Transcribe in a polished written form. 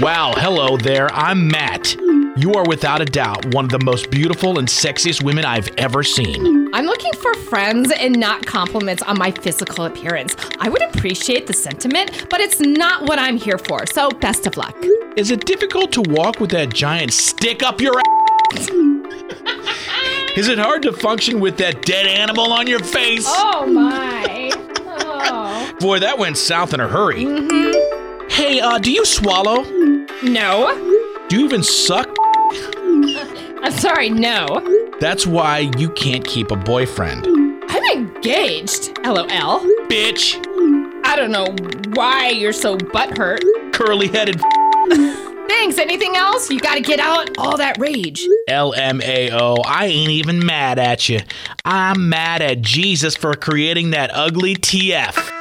Wow, hello there. I'm Matt. You are without a doubt one of the most beautiful and sexiest women I've ever seen. I'm looking for friends and not compliments on my physical appearance. I would appreciate the sentiment, but it's not what I'm here for, so best of luck. Is it difficult to walk with that giant stick up your ass? Is it hard to function with that dead animal on your face? Oh my. Oh. Boy, that went south in a hurry. Mm-hmm. Hey, do you swallow? No. Do you even suck? I'm sorry, no. That's why you can't keep a boyfriend. I'm engaged, LOL. Bitch. I don't know why you're so butthurt. Curly-headed. Thanks, anything else? You gotta get out all that rage. LMAO, I ain't even mad at you. I'm mad at Jesus for creating that ugly TF.